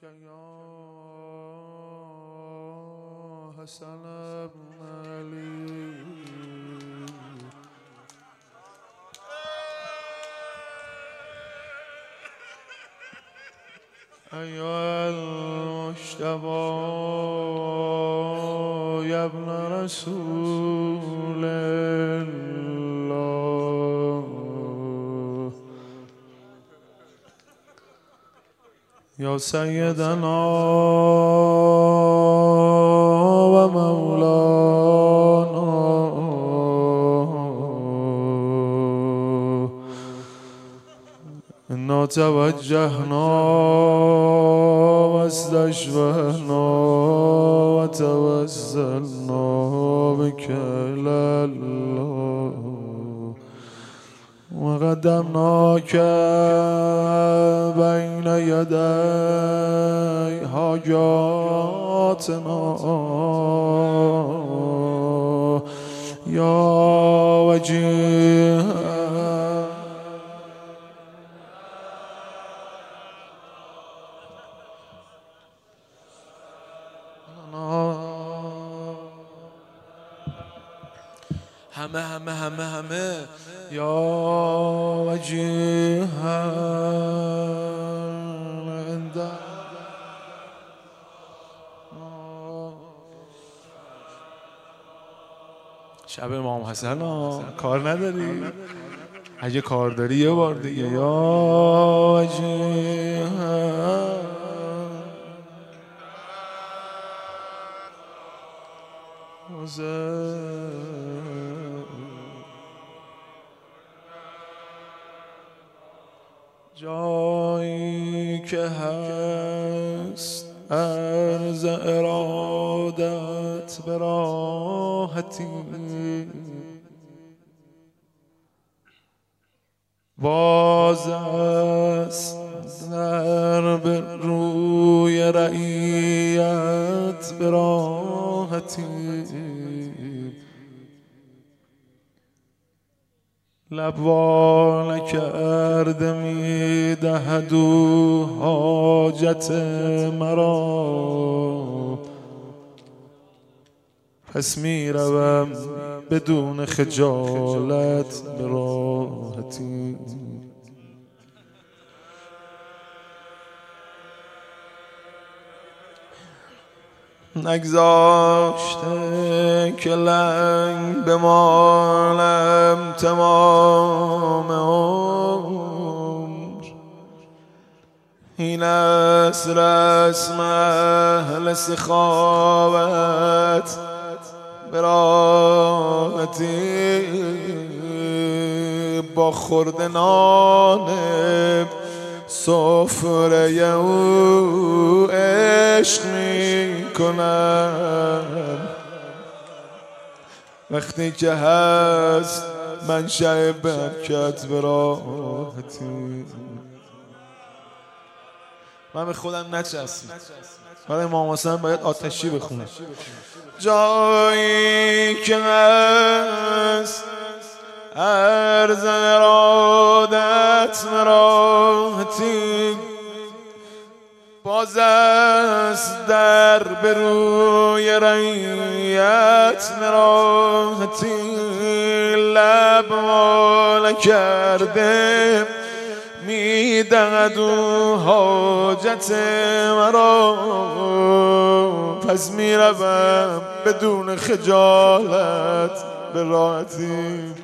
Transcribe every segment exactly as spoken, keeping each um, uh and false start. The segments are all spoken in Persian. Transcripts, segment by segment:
یا حسن ابن علی أيها المجتبى يا ابن رسول الله يا سيدنا ومولانا إنا توجهنا واستشفعنا وتوسلنا بك إلى الله وقدمناك بين يدي حاجاتنا يا وجيه همه همه همه همه یا وجیها عند شب امام حسن کار نداری؟ اگه کار داری یه بار دیگه یا وجیها جایی که هست عرض ارادت به راحتی باز است در به روی رعیت به راحتی لب کرده می دهد او حاجت مرا پس می روم بدون خجالت به راحتی نگذاشته که لنگ بمالم تمام عمر این است رسم اهل سخاوت به راحتی با خورد نان سفره او عشق می کنم وقتی که هست منشأ برکت به راحتی من به خودم نچسبم برای امام حسن باید آتشی بخونم جایی که هست عرض ارادت مراحتی باز است در به روی رعیت مراحتی لب مال کرده می دهد او حاجت مرا پس می روم بدون خجالت به راحتی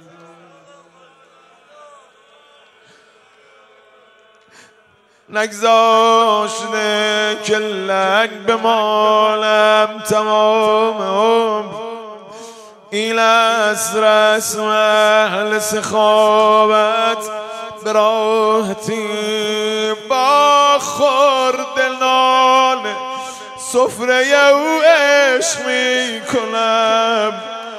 نگذاشته که لنگ بمالم تمام عمر این است رسم اهل سخاوت به راحتی با خورد نان سفره او عشق می کنم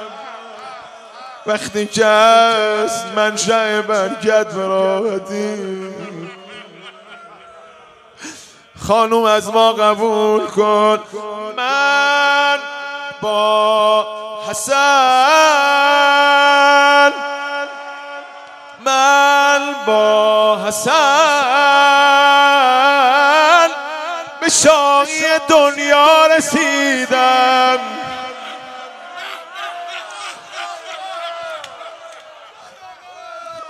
وقتی که است منشأ برکت به راحتی خانوم از ما قبول کن من با حسن من با حسن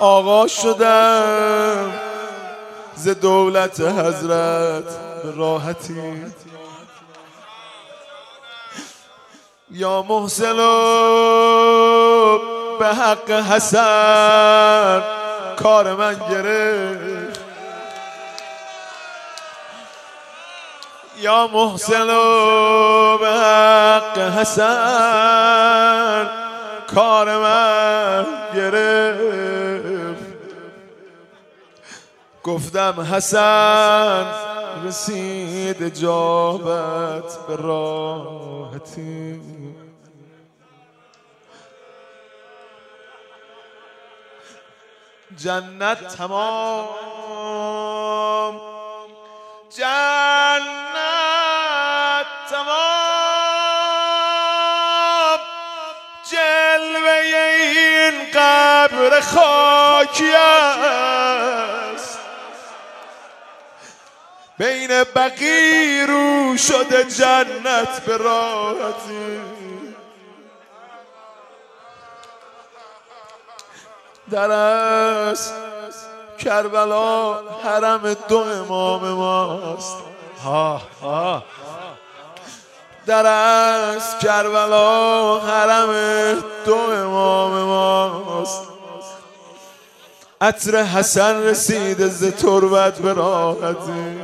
آقا شدم ز دولت حضرت به راحتی. یا محسن به حق حسن کار من گرفت. یا محسن به حق حسن کار من گرفت. گفتم حسن رسید اجابت به راحتی. جنت تمام، جنت تمام، جلوه این قبر خاکی است. بین بقی رو شده جنت به راحتی. در از کربلا حرم دو امام ماست. ها ها. در از کربلا حرم دو امام ماست. عطر حسن رسیده ز تربت به راحتی.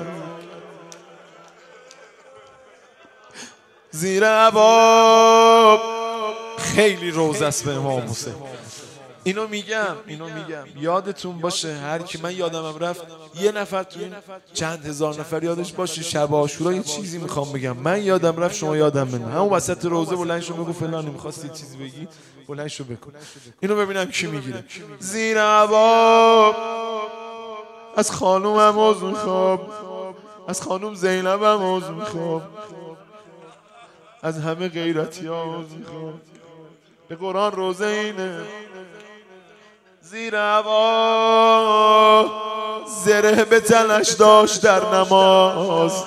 زیر عباب خیلی روز است به امام حسین. اینو میگم اینو میگم یادتون باشه، هر کی من یادمم رفت یه نفر تو این چند هزار نفر یادش باشه شب عاشورا یه چیزی میخوام بگم. من یادم رفت شما یادم بنه. همون وسط روزه بلند شو بگو فلان میخواستی چیزی بگی، بلند شو بکن. اینو ببینم کی میگیره. زیر عباب از خانومم عذر میخوام، از خانوم زینبم عذر میخوام، از همه غیرتی ها عذر میخوام. به قرآن روزه اینه. زیر هوا زره به تنش داشت در نماز.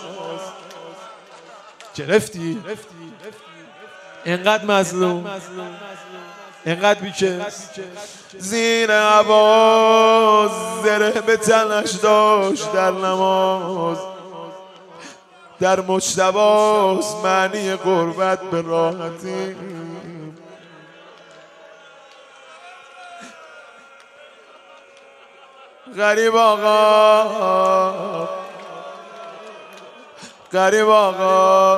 گرفتی؟ اینقدر مظلوم، اینقدر بیکس. زیر هوا زره به تنش داشت در نماز. در مجتباست معنی قربت به راحتی. غریب آقا، غریب آقا،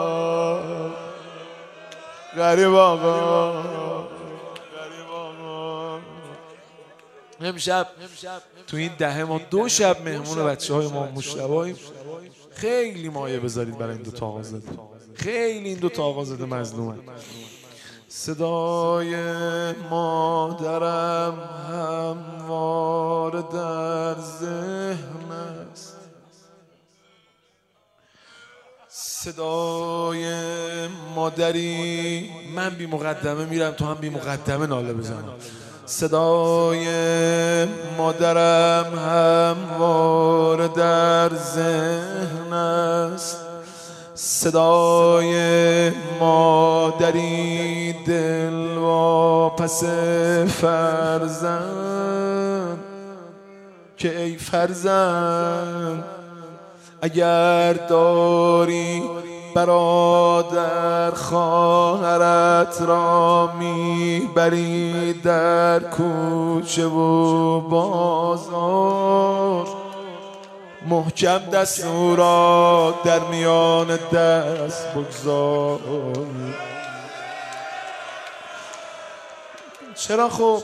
غریب آقا، غریب آقا. امشب تو این دهه ما دو شب مهمون بچه های ما مشتباییم. خیلی مایه بذارید برای این دو تا آقازاده. خیلی این دو تا آقازاده مظلومن. صدای مادرم هموار در ذهن است. صدای مادری، من بی مقدمه میرم تو هم بی مقدمه ناله بزنم. صدای مادرم هموار در ذهن است. صدای مادری دلواپس فرزند که ای فرزند اگر داری برادر خواهرت را میبری در کوچه و بازار، محکم دست او را در میان دست بگذار. چرا خب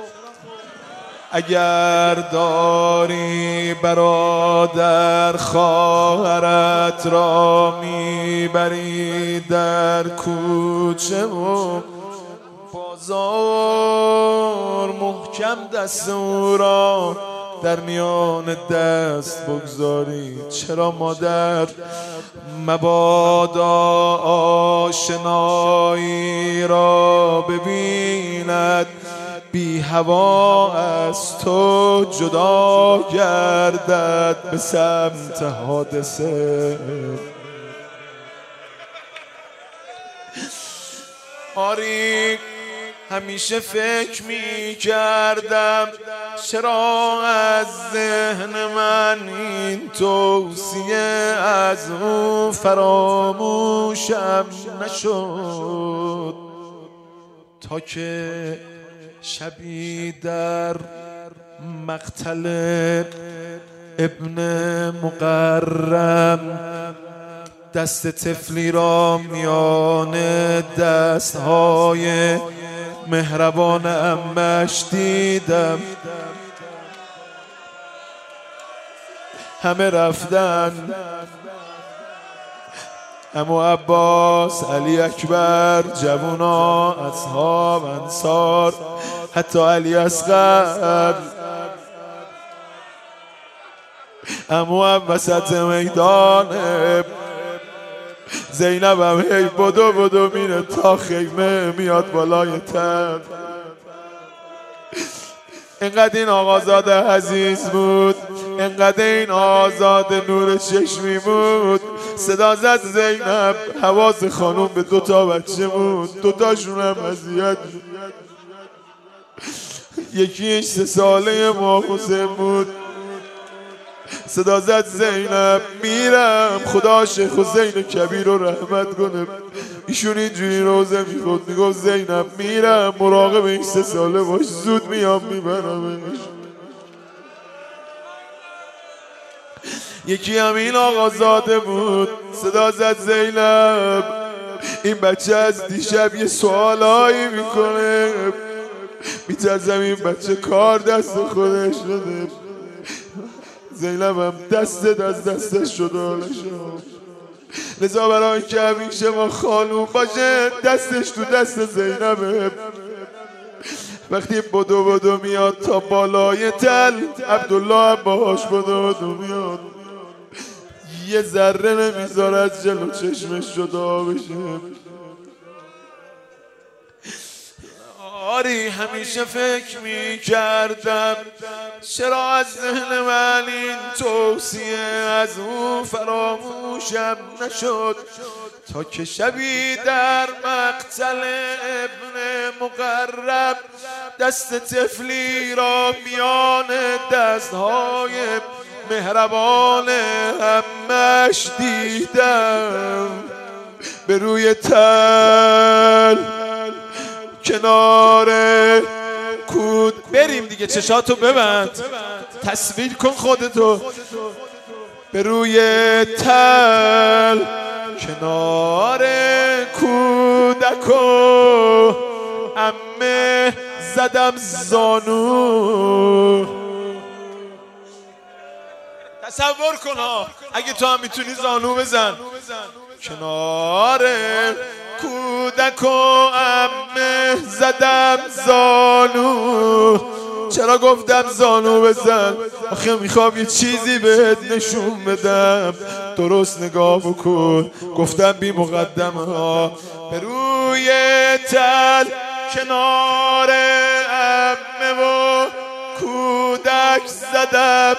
اگر داری برادر خواهرت را میبری در کوچه و بازار، محکم دست او را در میان دست بگذاری. چرا مادر مبادا آشنایی را ببیند، بی هوا از تو جدا گردد به سمت حادثه. آری همیشه فکر می کردم چرا از ذهن من این توصیه از او فراموشم نشد، تا که شبی در مقتل ابن مقرم دست طفلی را میان دستهای مهربان عمش دیدم. همه رفتن، عمو عباس، علی اکبر، جوونا، اصحاب، انصار، حتی علی اصغر. عمو هم وسط میدانه، زینب هم هی بدو بدو میره تا خیمه میاد بالای تن. اینقدر این آقازاده عزیز بود، اینقدر این آزاد نور چشمی بود. صدا زد زینب، حواس خانوم به دوتا بچه بود، دوتاشون هم اذیت. یکیش سه ساله محسن بود. صدا زد زینب، میرم خدا شیخ حسین کبیر رو رحمت کنه. ایشون اینجوری روزه میخود، میگفت زینب میرم مراقب این سه ساله باش، زود میام میبرمش. یکی همین آقازاده بود. صدا زد زینب، این بچه از دیشب یه سوالایی میکنه، میترسم این بچه کار دست خودش شده. زینب هم دستت از دستش شده، لذا برای که همیشه ما خانوم باشه دستش تو دست زینبه. وقتی بدو بدو میاد تا بالای تل، عبدالله هم باهاش بدو بدو میاد، یه ذره نمیذاره از جلو چشمش جدا بشه. آری همیشه فکر می کردم چرا از ذهن من این توصیه از او فراموشم نشد، تا که شبی در مقتل ابن مقرب دست طفلی را میان دستهای مهربان عمش دیدم. به روی تل کنار کود، بریم دیگه چشاتو ببند، تصویر کن خودتو. به روی تل کنار کودک و عمه زدم زانو. تصور کن ها، اگه تو هم میتونی زانو بزن. کنار کودک و عمه زدم زانو. چرا گفتم زانو بزن؟ آخه میخوام یه چیزی بهت نشون بدم، درست نگاه بکن. گفتم بی مقدمه ها. به روی تل کنار عمه و کودک زدم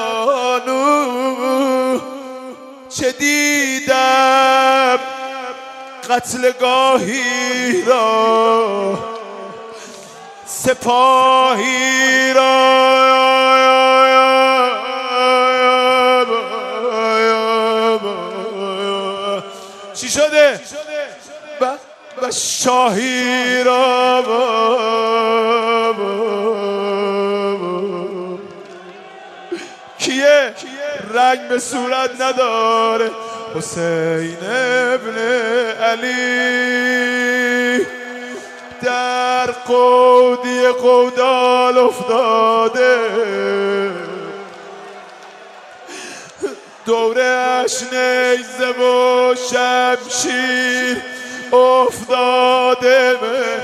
زانو. چه دیدم قتلگاهی را، سپاهی را. چی شده؟ و شاهی را. کیه؟ رنگ به صورت نداره. حسین ابن علی در قودی قودال افتاده، دورش نیزه و شمشیر افتاده.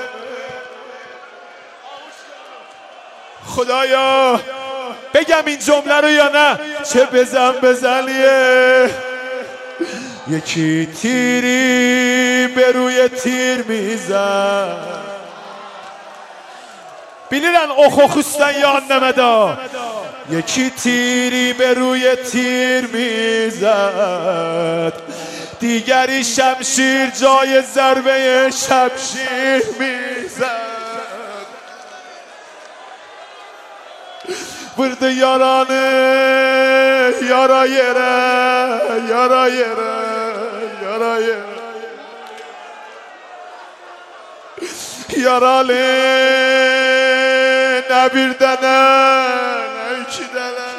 خدایا بگم این جمله رو یا نه؟ چه بزن بزنیه. یکی تیری به روی تیر میزن، بینیدن اوخو خوستن یا نمدا. یکی تیری به روی تیر میزد، دیگری شمشیر جای ضربه شمشیر میزد. برده یارانه یارا یره یارا یره یارا یره یاراله نبیردنه نیکی دنه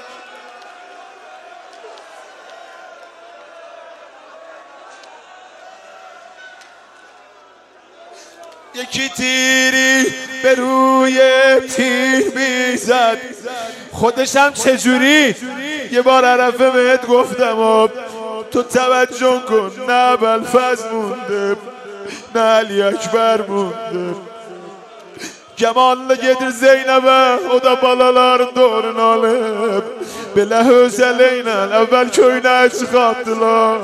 یکی تیری به روی تیر میزد خودش هم چجوری یه بار عرفه بهت گفتم و تو توجه کن نه بلفز مونده نه علی اکبر mındır? Kemal'le gelir Zeynep'e, o da balaların doğrunu alıp Belə hözeleyle evvel köyüne çıkarttılar.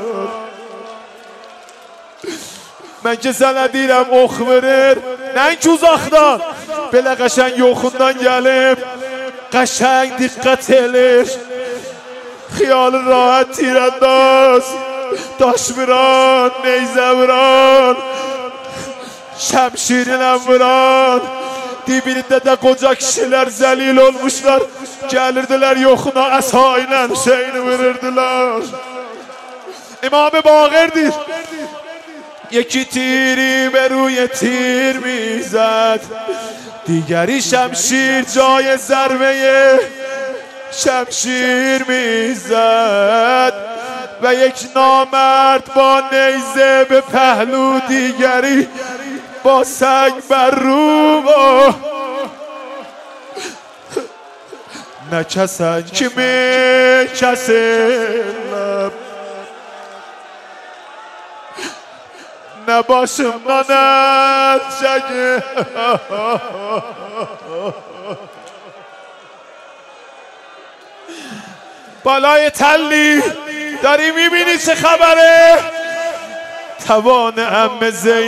Mən ki sənə deyirəm ox verir, nənki uzaqdan Belə qəşəng yoxundan gəlib qəşəng diqqət elir. Xiyalı rahat tirəndaz, daş vuran, neyzə vuran, şəmşirinə vuran. Dibində də qoca kişilər zəlil olmuşlar, gəlirdilər yoxuna əsa ilə Hüseyni vururdular. İmam-ı Baqirdir. یکی تیری به روی تیر میزد، دیگری شمشیر جای ضربه شمشیر میزد و یک نامرد با نیزه به پهلو، دیگری با سنگ بر رو. نکسن که میکسن نه başımdan el çekir. بالای تلی داری میبینی چه خبره؟ توان عمه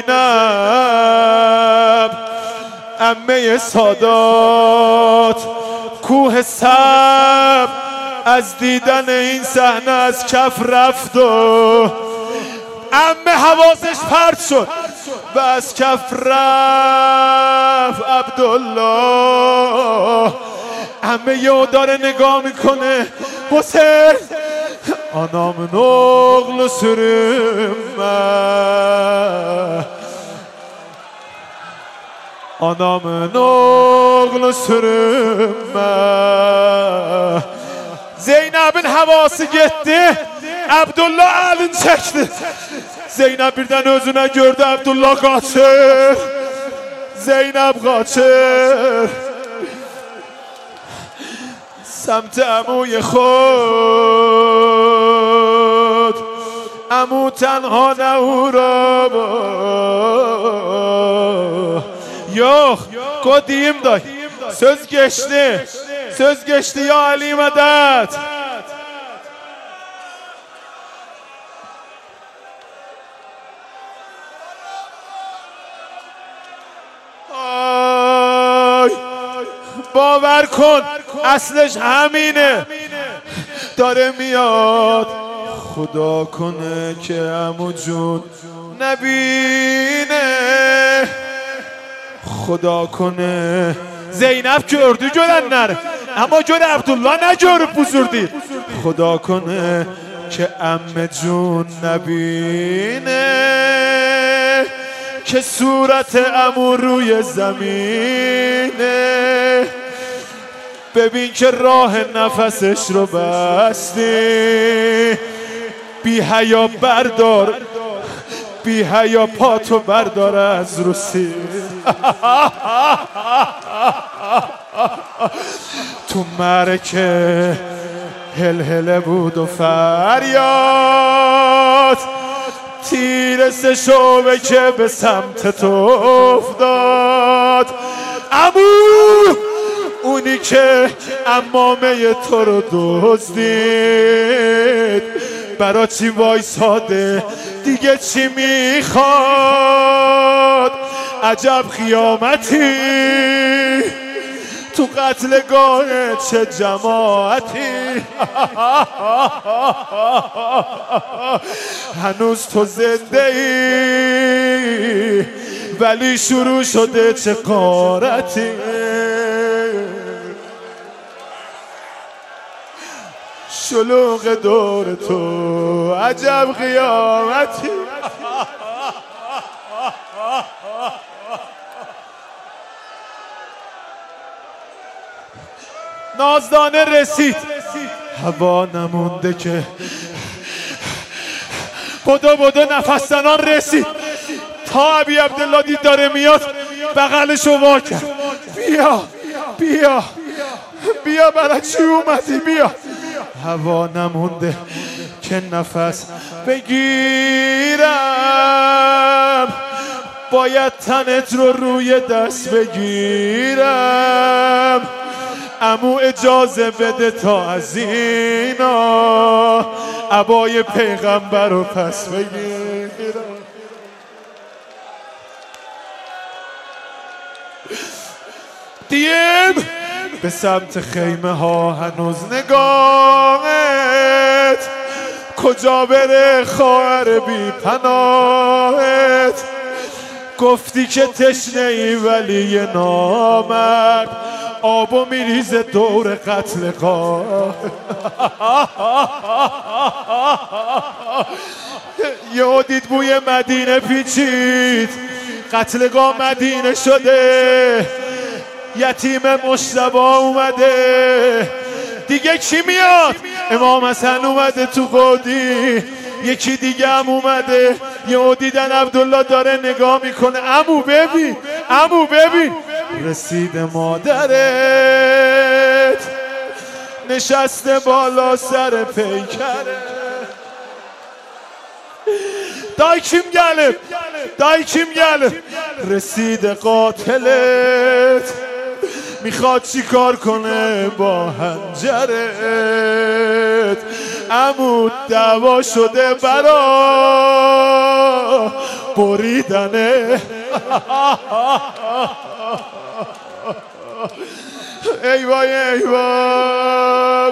زینب، عمه سادات، کوه صبر از دیدن این صحنه از کف رفت و عمه حواسش پرت شد و از کف رفت. عبدالله عمه یه داره نگاه میکنه، حسین anamın oğlu sürünme، anamın oğlu sürünme. Zeynep'in havası gitti, Abdullah elini çekti. Zeynep birden özüne gördü, Abdullah kaçır, Zeynep kaçır. سمت عموی خود، عمو تنها نه او را با yok kodiyim day söz geçti, söz geçti ya Ali Medet. باور کن اصلش همینه، داره میاد. خدا کنه که عمو جون نبینه، خدا کنه. Zeynep gördü görenler ama göre Abdullah ne görüp buzurdu. خدا کنه که عمه جون نبینه که صورت عمو روی زمینه. ببین که راه نفسش رو بستی، بی حیا بردار، بی حیا پاتو بردار از روسی. تو مرکه هلهله بود و فریاد، تیر سه شعبه که به سمت تو افتاد. عمو اونی که عمامه تو رو دزدید، برا چی وایساده دیگه چی میخواد؟ عجب خیامتی تو قتلگاه، چه جماعتی. هنوز تو زنده ای ولی شروع شده چه غارتی. شلوغ دور تو عجب قیامتی. نازدانه رسید هوا نمونده که بدو بدو نفس زنان رسید تا ابی عبدالله دید داره میاد بغلشو وا کرد. بیا بیا بیا برای چی اومدی؟ بیا. هوا نمونده که نفس بگیرم، باید تنت رو روی دست بگیرم. عمو اجازه بده تا از اینا عبای پیغمبر رو پس بگیرم. دیم به سمت خیمه ها هنوز نگاهت کجا بره خواهر بی پناهت. گفتی که تشنه ای ولی یه نامرد آبو میریزه دور قتلگاه. یهو دید بوی مدینه پیچید، قتلگاه مدینه شده، یتیم مجتبی اومده. دیگه کی میاد؟ امام حسن اومده تو قودی، یکی دیگه هم اومده. یهو دیدن عبدالله داره نگاه میکنه. عمو ببین، عمو ببین، رسید مادرت نشسته بالا سر پیکره. دای کیم گله، دای کیم گله. رسید قاتلت میخواد چی کار کنه با هنجرت. عمو دعوا شده برا بریدنه. ای وای ای وای.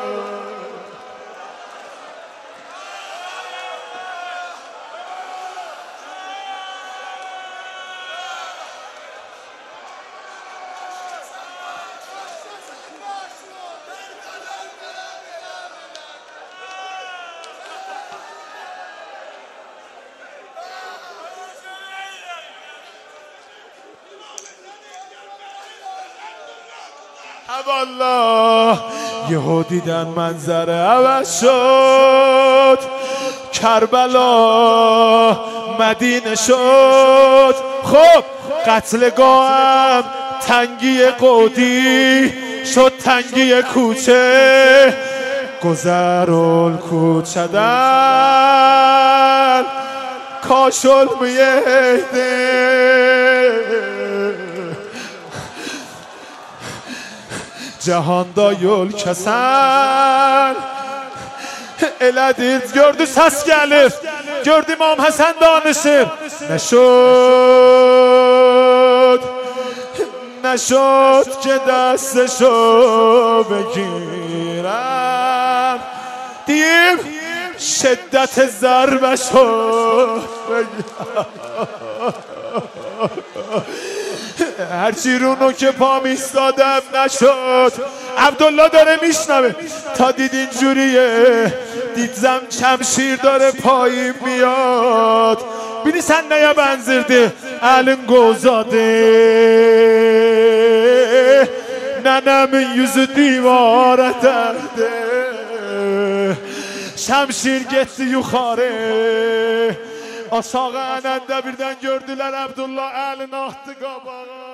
والله یهو دیدن منظره عوض شد، کربلا مدینه شد. خب قتلگاهم تنگی قودی شد تنگی کوچه. گذرول کوچه در کاشل میهده. Cahan da yol kesen Elədir, gördü ses gelir, gördü İmam Hasan danışır. Neşod, neşod ki destşo بگیرم. diyeyim şiddet ضربه شو هرچی رو نوک پا میستادم نشد. عبدالله داره میشنوه تا دید اینجوریه، دید زم شمشیر داره پایین میاد. بینی sen ne benzirdi elin gozadı. Nenemin yüzü divara derdi. Şemşir gitti yukarı. Aşağı enende birden gördüler Abdullah elini attı qabağa.